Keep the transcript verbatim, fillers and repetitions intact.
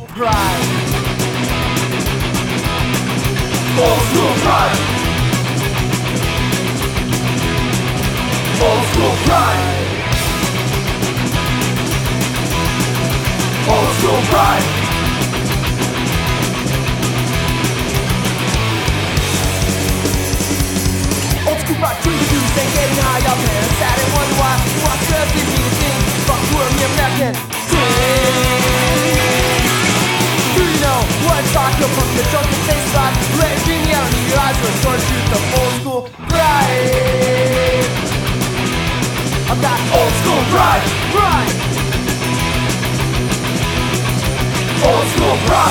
pride. Old school pride. Old school pride. Old school pride. Old school pride, doing the dues and getting high up there. Sad and wonder why, why just give me the thing. Fuck who I'm here, American. Do you know what I'm talking from the drunken face side? Raging out in your eyes, we're short shoot the old school pride. I've got old school pride, pride. Old school pride.